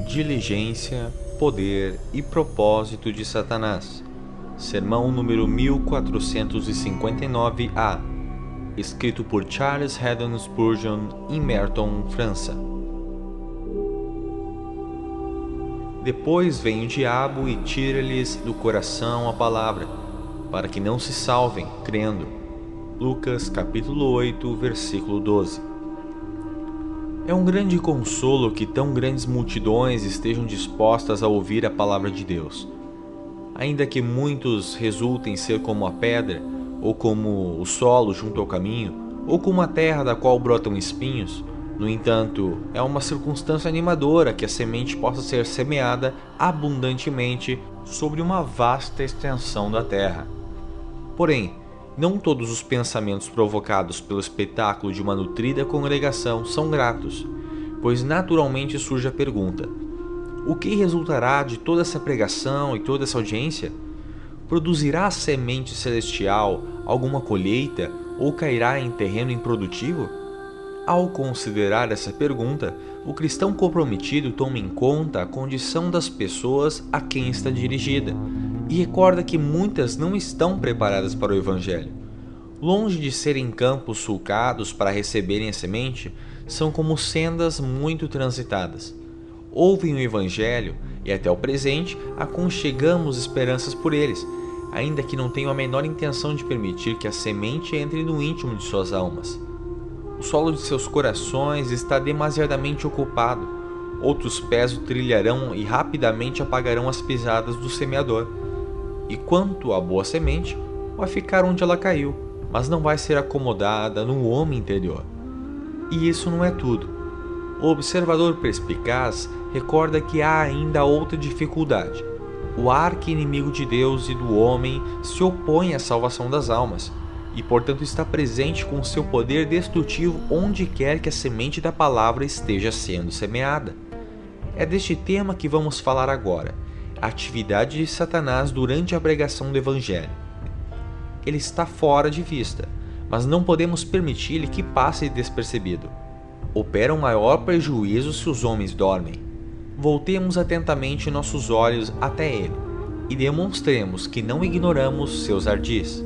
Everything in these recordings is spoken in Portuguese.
Diligência, Poder e Propósito de Satanás. Sermão número 1459A, escrito por Charles Haddon Spurgeon em Merton, França. Depois vem o diabo e tira-lhes do coração a palavra, para que não se salvem, crendo. Lucas capítulo 8, versículo 12. É um grande consolo que tão grandes multidões estejam dispostas a ouvir a palavra de Deus. Ainda que muitos resultem ser como a pedra, ou como o solo junto ao caminho, ou como a terra da qual brotam espinhos, no entanto, é uma circunstância animadora que a semente possa ser semeada abundantemente sobre uma vasta extensão da terra. Porém, não todos os pensamentos provocados pelo espetáculo de uma nutrida congregação são gratos, pois naturalmente surge a pergunta: o que resultará de toda essa pregação e toda essa audiência? Produzirá a semente celestial alguma colheita ou cairá em terreno improdutivo? Ao considerar essa pergunta, o cristão comprometido toma em conta a condição das pessoas a quem está dirigida e recorda que muitas não estão preparadas para o Evangelho. Longe de serem campos sulcados para receberem a semente, são como sendas muito transitadas. Ouvem o Evangelho e até o presente aconchegamos esperanças por eles, ainda que não tenham a menor intenção de permitir que a semente entre no íntimo de suas almas. O solo de seus corações está demasiadamente ocupado. Outros pés o trilharão e rapidamente apagarão as pisadas do semeador. E quanto à boa semente, vai ficar onde ela caiu, mas não vai ser acomodada no homem interior. E isso não é tudo. O observador perspicaz recorda que há ainda outra dificuldade. O arqui-inimigo de Deus e do homem se opõe à salvação das almas, e portanto está presente com seu poder destrutivo onde quer que a semente da palavra esteja sendo semeada. É deste tema que vamos falar agora, a atividade de Satanás durante a pregação do Evangelho. Ele está fora de vista, mas não podemos permitir-lhe que passe despercebido. Opera um maior prejuízo se os homens dormem. Voltemos atentamente nossos olhos até ele e demonstremos que não ignoramos seus ardis.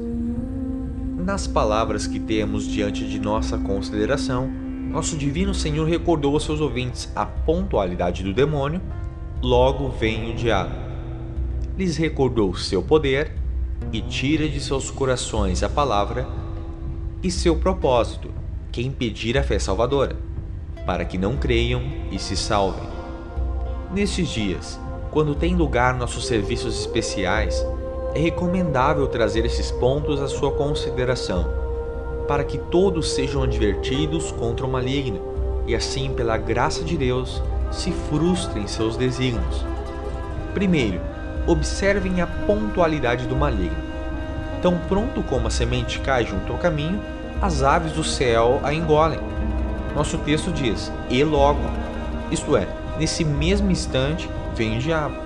Nas palavras que temos diante de nossa consideração, nosso Divino Senhor recordou aos seus ouvintes a pontualidade do demônio, logo vem o diabo. Lhes recordou seu poder e tira de seus corações a palavra e seu propósito, que é impedir a fé salvadora, para que não creiam e se salvem. Nestes dias, quando tem lugar nossos serviços especiais, é recomendável trazer esses pontos à sua consideração, para que todos sejam advertidos contra o maligno e assim, pela graça de Deus, se frustrem seus desígnios. Primeiro, observem a pontualidade do maligno. Tão pronto como a semente cai junto ao caminho, as aves do céu a engolem. Nosso texto diz, e logo, isto é, nesse mesmo instante vem o diabo.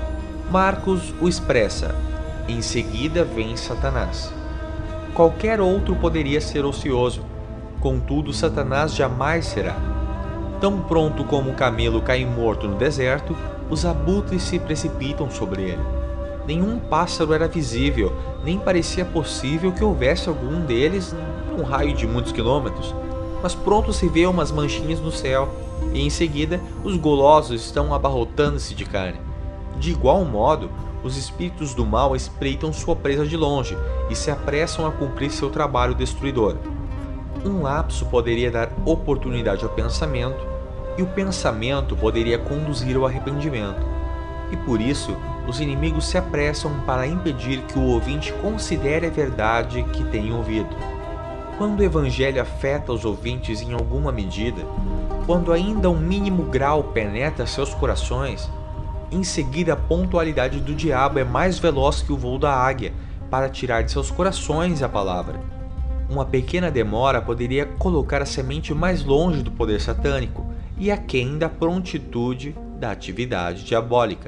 Marcos o expressa, em seguida vem Satanás. Qualquer outro poderia ser ocioso, contudo Satanás jamais será. Tão pronto como o camelo cai morto no deserto, os abutres se precipitam sobre ele. Nenhum pássaro era visível, nem parecia possível que houvesse algum deles num raio de muitos quilômetros. Mas pronto se vê umas manchinhas no céu, e em seguida os golosos estão abarrotando-se de carne. De igual modo, os espíritos do mal espreitam sua presa de longe e se apressam a cumprir seu trabalho destruidor. Um lapso poderia dar oportunidade ao pensamento, e o pensamento poderia conduzir ao arrependimento. E por isso, os inimigos se apressam para impedir que o ouvinte considere a verdade que tem ouvido. Quando o Evangelho afeta os ouvintes em alguma medida, quando ainda um mínimo grau penetra seus corações, em seguida a pontualidade do diabo é mais veloz que o voo da águia para tirar de seus corações a palavra. Uma pequena demora poderia colocar a semente mais longe do poder satânico e aquém da prontitude da atividade diabólica.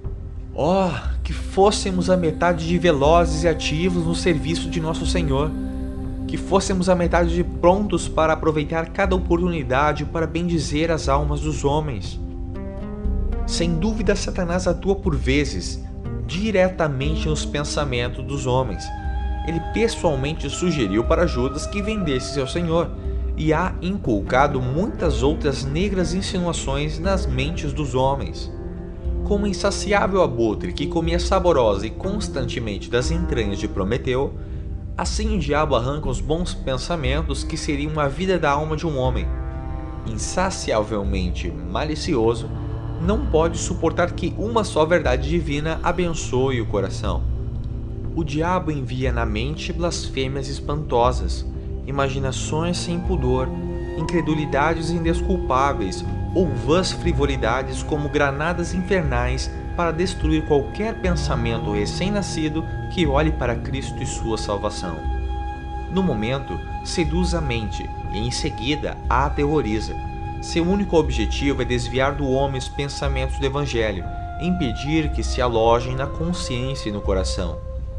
Oh, que fôssemos a metade de velozes e ativos no serviço de nosso Senhor! Que fôssemos a metade de prontos para aproveitar cada oportunidade para bendizer as almas dos homens! Sem dúvida, Satanás atua por vezes diretamente nos pensamentos dos homens. Ele pessoalmente sugeriu para Judas que vendesse seu Senhor e há inculcado muitas outras negras insinuações nas mentes dos homens. Como insaciável abutre que comia saborosa e constantemente das entranhas de Prometeu, assim o diabo arranca os bons pensamentos que seriam a vida da alma de um homem. Insaciavelmente malicioso, não pode suportar que uma só verdade divina abençoe o coração. O diabo envia na mente blasfêmias espantosas, imaginações sem pudor, incredulidades indesculpáveis ou vãs frivolidades como granadas infernais para destruir qualquer pensamento recém-nascido que olhe para Cristo e sua salvação. No momento, seduz a mente e em seguida a aterroriza. Seu único objetivo é desviar do homem os pensamentos do Evangelho, impedir que se alojem na consciência e no coração.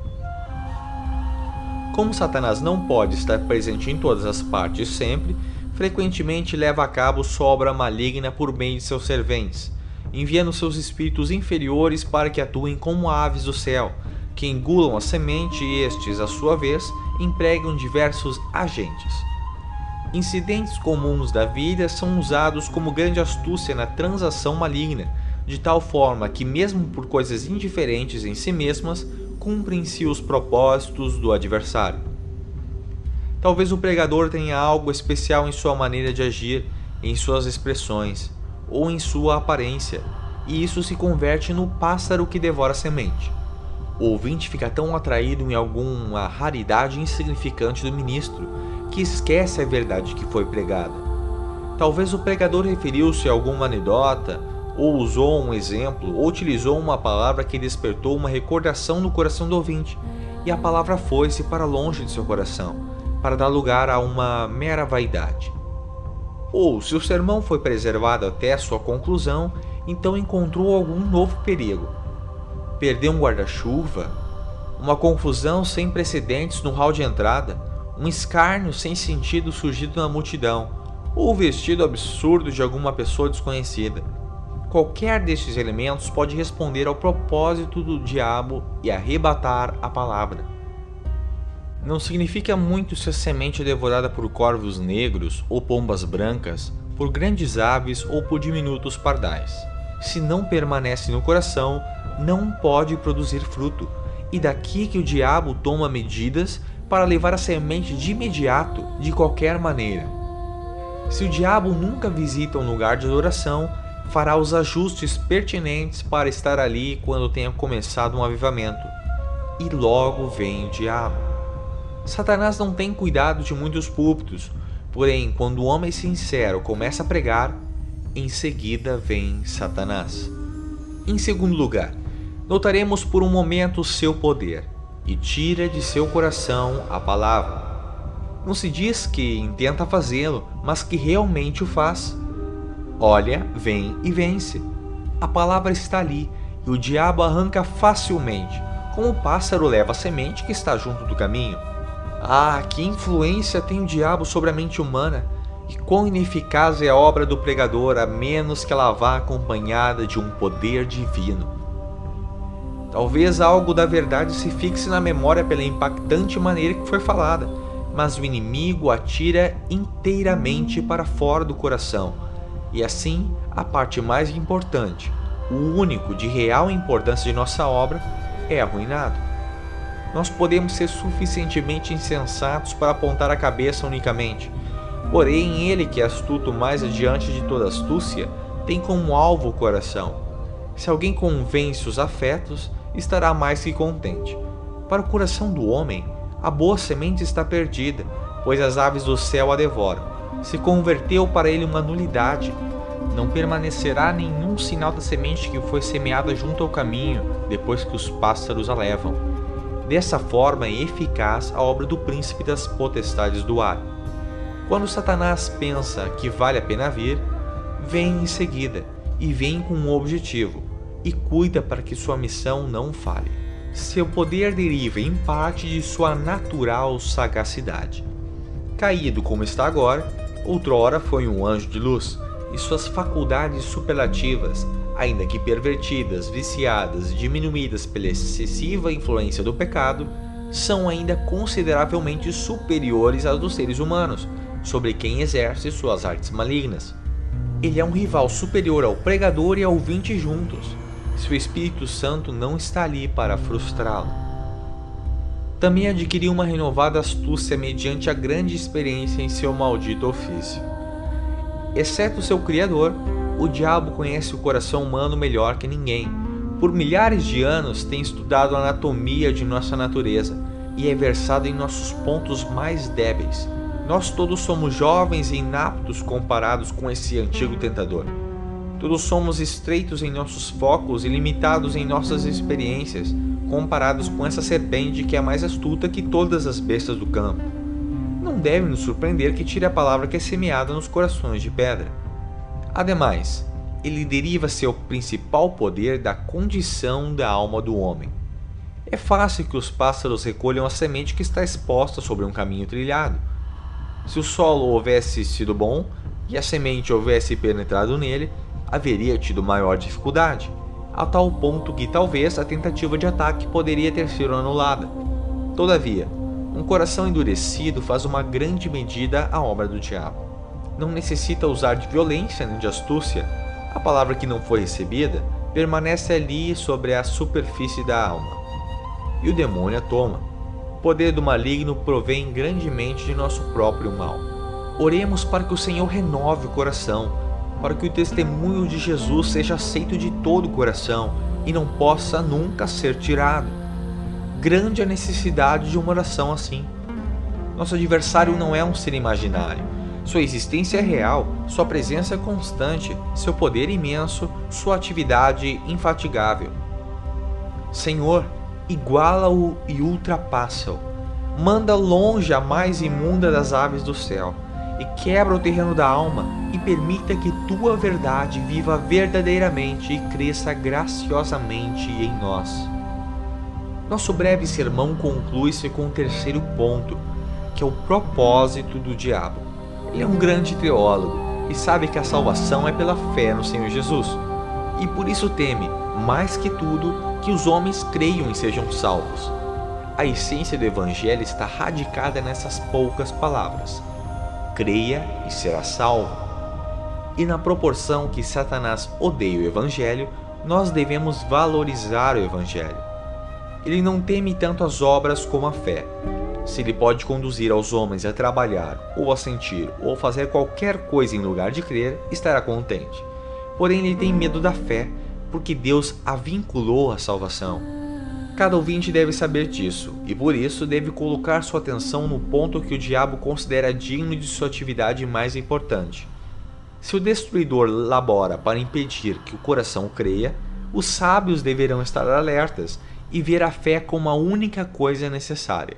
Como Satanás não pode estar presente em todas as partes sempre, frequentemente leva a cabo sua obra maligna por meio de seus serventes, enviando seus espíritos inferiores para que atuem como aves do céu, que engulam a semente e estes, à sua vez, empregam diversos agentes. Incidentes comuns da vida são usados como grande astúcia na transação maligna, de tal forma que, mesmo por coisas indiferentes em si mesmas, cumprem-se os propósitos do adversário. Talvez o pregador tenha algo especial em sua maneira de agir, em suas expressões, ou em sua aparência, e isso se converte no pássaro que devora a semente. O ouvinte fica tão atraído em alguma raridade insignificante do ministro, que esquece a verdade que foi pregada. Talvez o pregador referiu-se a alguma anedota, ou usou um exemplo, ou utilizou uma palavra que despertou uma recordação no coração do ouvinte, e a palavra foi-se para longe de seu coração, para dar lugar a uma mera vaidade. Ou, se o sermão foi preservado até sua conclusão, então encontrou algum novo perigo. Perdeu um guarda-chuva, uma confusão sem precedentes no hall de entrada, um escárnio sem sentido surgido na multidão, ou o vestido absurdo de alguma pessoa desconhecida. Qualquer destes elementos pode responder ao propósito do diabo e arrebatar a palavra. Não significa muito se a semente é devorada por corvos negros ou pombas brancas, por grandes aves ou por diminutos pardais. Se não permanece no coração, não pode produzir fruto, e daqui que o diabo toma medidas para levar a semente de imediato, de qualquer maneira. Se o diabo nunca visita um lugar de adoração, fará os ajustes pertinentes para estar ali quando tenha começado um avivamento. E logo vem o diabo. Satanás não tem cuidado de muitos púlpitos, porém, quando o homem sincero começa a pregar, em seguida vem Satanás. Em segundo lugar, notaremos por um momento o seu poder, e tira de seu coração a palavra. Não se diz que intenta fazê-lo, mas que realmente o faz. Olha, vem e vence. A palavra está ali, e o diabo arranca facilmente, como o pássaro leva a semente que está junto do caminho. Ah, que influência tem o diabo sobre a mente humana, e quão ineficaz é a obra do pregador, a menos que ela vá acompanhada de um poder divino. Talvez algo da verdade se fixe na memória pela impactante maneira que foi falada, mas o inimigo atira inteiramente para fora do coração, e assim a parte mais importante, o único de real importância de nossa obra, é arruinado. Nós podemos ser suficientemente insensatos para apontar a cabeça unicamente, porém ele que é astuto mais adiante de toda astúcia, tem como alvo o coração. Se alguém convence os afetos, estará mais que contente. Para o coração do homem, a boa semente está perdida, pois as aves do céu a devoram. Se converteu para ele uma nulidade. Não permanecerá nenhum sinal da semente que foi semeada junto ao caminho, depois que os pássaros a levam. Dessa forma é eficaz a obra do príncipe das potestades do ar. Quando Satanás pensa que vale a pena vir, vem em seguida, e vem com um objetivo, e cuida para que sua missão não falhe. Seu poder deriva em parte de sua natural sagacidade. Caído como está agora, outrora foi um anjo de luz, e suas faculdades superlativas, ainda que pervertidas, viciadas, diminuídas pela excessiva influência do pecado, são ainda consideravelmente superiores às dos seres humanos, sobre quem exerce suas artes malignas. Ele é um rival superior ao pregador e ao ouvinte juntos, se o Espírito Santo não está ali para frustrá-lo. Também adquiriu uma renovada astúcia mediante a grande experiência em seu maldito ofício. Exceto seu Criador, o diabo conhece o coração humano melhor que ninguém. Por milhares de anos tem estudado a anatomia de nossa natureza e é versado em nossos pontos mais débeis. Nós todos somos jovens e inaptos comparados com esse antigo tentador. Todos somos estreitos em nossos focos e limitados em nossas experiências, comparados com essa serpente que é mais astuta que todas as bestas do campo. Não deve nos surpreender que tire a palavra que é semeada nos corações de pedra. Ademais, ele deriva seu principal poder da condição da alma do homem. É fácil que os pássaros recolham a semente que está exposta sobre um caminho trilhado. Se o solo houvesse sido bom e a semente houvesse penetrado nele, haveria tido maior dificuldade, a tal ponto que talvez a tentativa de ataque poderia ter sido anulada. Todavia, um coração endurecido faz uma grande medida a obra do diabo. Não necessita usar de violência nem de astúcia. A palavra que não foi recebida permanece ali sobre a superfície da alma, e o demônio a toma. O poder do maligno provém grandemente de nosso próprio mal. Oremos para que o Senhor renove o coração, para que o testemunho de Jesus seja aceito de todo o coração e não possa nunca ser tirado. Grande a necessidade de uma oração assim. Nosso adversário não é um ser imaginário. Sua existência é real, sua presença é constante, seu poder imenso, sua atividade infatigável. Senhor, iguala-o e ultrapassa-o. Manda longe a mais imunda das aves do céu, e quebra o terreno da alma, e permita que tua verdade viva verdadeiramente e cresça graciosamente em nós. Nosso breve sermão conclui-se com o terceiro ponto, que é o propósito do diabo. Ele é um grande teólogo e sabe que a salvação é pela fé no Senhor Jesus, e por isso teme, mais que tudo, que os homens creiam e sejam salvos. A essência do Evangelho está radicada nessas poucas palavras: creia e será salvo. E na proporção que Satanás odeia o Evangelho, nós devemos valorizar o Evangelho. Ele não teme tanto as obras como a fé. Se ele pode conduzir aos homens a trabalhar, ou a sentir, ou fazer qualquer coisa em lugar de crer, estará contente. Porém, ele tem medo da fé, porque Deus a vinculou à salvação. Cada ouvinte deve saber disso, e por isso deve colocar sua atenção no ponto que o diabo considera digno de sua atividade mais importante. Se o destruidor labora para impedir que o coração creia, os sábios deverão estar alertas e ver a fé como a única coisa necessária.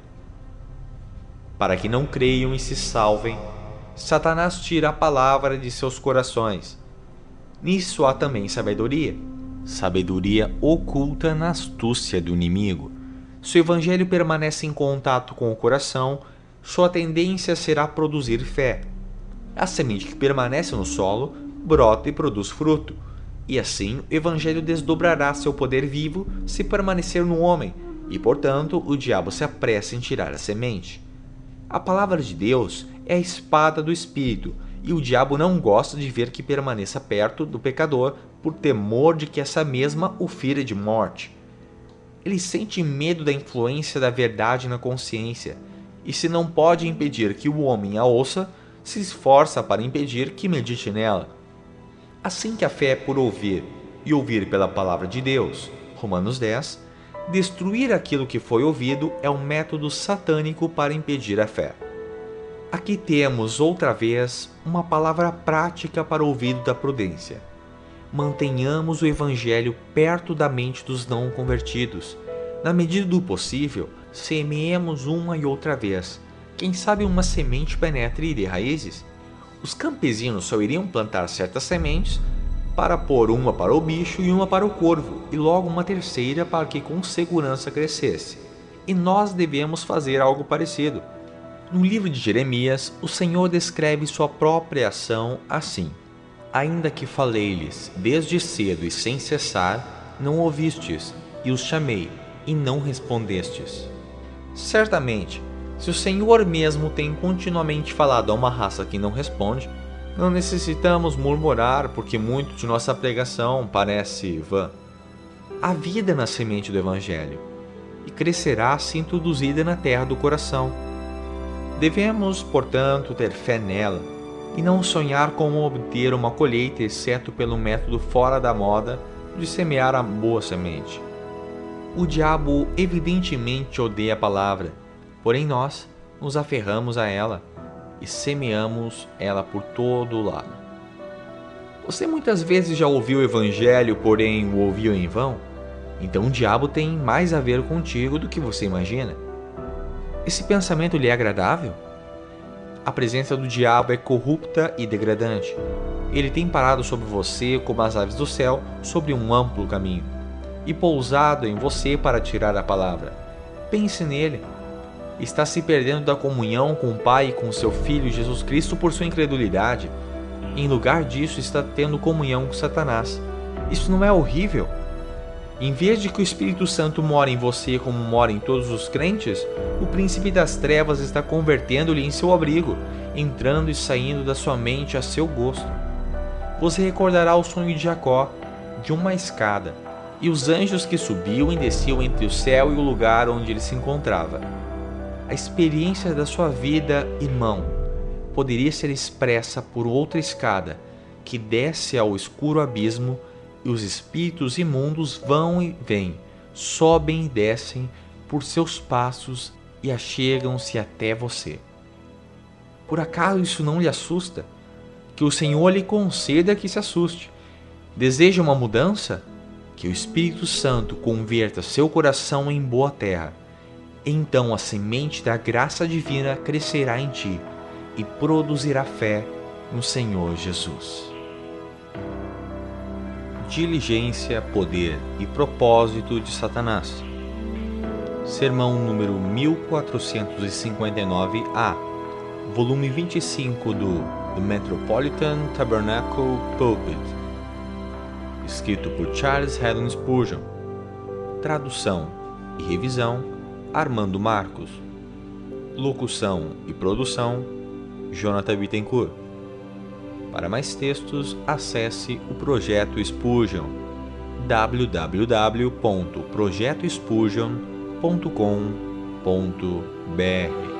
Para que não creiam e se salvem, Satanás tira a palavra de seus corações. Nisso há também sabedoria. Sabedoria oculta na astúcia do inimigo. Se o Evangelho permanece em contato com o coração, sua tendência será produzir fé. A semente que permanece no solo brota e produz fruto, e assim o Evangelho desdobrará seu poder vivo se permanecer no homem, e portanto o diabo se apressa em tirar a semente. A palavra de Deus é a espada do Espírito, e o diabo não gosta de ver que permaneça perto do pecador por temor de que essa mesma o fira de morte. Ele sente medo da influência da verdade na consciência, e se não pode impedir que o homem a ouça, se esforça para impedir que medite nela. Assim que a fé é por ouvir, e ouvir pela palavra de Deus, Romanos 10, destruir aquilo que foi ouvido é um método satânico para impedir a fé. Aqui temos, outra vez, uma palavra prática para o ouvido da prudência. Mantenhamos o Evangelho perto da mente dos não convertidos. Na medida do possível, semeemos uma e outra vez. Quem sabe uma semente penetre e dê raízes? Os campesinos só iriam plantar certas sementes para pôr uma para o bicho e uma para o corvo, e logo uma terceira para que com segurança crescesse. E nós devemos fazer algo parecido. No livro de Jeremias, o Senhor descreve sua própria ação assim: Ainda que falei-lhes desde cedo e sem cessar, não ouvistes, e os chamei, e não respondestes. Certamente, se o Senhor mesmo tem continuamente falado a uma raça que não responde, não necessitamos murmurar porque muito de nossa pregação parece vã. Há vida na semente do Evangelho, e crescerá se introduzida na terra do coração. Devemos, portanto, ter fé nela, e não sonhar como obter uma colheita exceto pelo método fora da moda de semear a boa semente. O diabo evidentemente odeia a palavra, porém nós nos aferramos a ela e semeamos ela por todo o lado. Você muitas vezes já ouviu o Evangelho, porém o ouviu em vão? Então o diabo tem mais a ver contigo do que você imagina. Esse pensamento lhe é agradável? A presença do diabo é corrupta e degradante. Ele tem parado sobre você como as aves do céu sobre um amplo caminho, e pousado em você para tirar a palavra. Pense nele. Está se perdendo da comunhão com o Pai e com seu Filho Jesus Cristo por sua incredulidade. Em lugar disso, está tendo comunhão com Satanás. Isso não é horrível? Em vez de que o Espírito Santo mora em você como mora em todos os crentes, o príncipe das trevas está convertendo-lhe em seu abrigo, entrando e saindo da sua mente a seu gosto. Você recordará o sonho de Jacó, de uma escada, e os anjos que subiam e desciam entre o céu e o lugar onde ele se encontrava. A experiência da sua vida, irmão, poderia ser expressa por outra escada, que desce ao escuro abismo, e os espíritos imundos vão e vêm, sobem e descem por seus passos e achegam-se até você. Por acaso isso não lhe assusta? Que o Senhor lhe conceda que se assuste. Deseja uma mudança? Que o Espírito Santo converta seu coração em boa terra. Então a semente da graça divina crescerá em ti e produzirá fé no Senhor Jesus. Diligência, poder e propósito de Satanás. Sermão número 1459A, volume 25 do The Metropolitan Tabernacle Pulpit, escrito por Charles Haddon Spurgeon. Tradução e revisão, Armando Marcos. Locução e produção, Jonathan Bittencourt. Para mais textos, acesse o Projeto Spurgeon, www.projetospurgeon.com.br.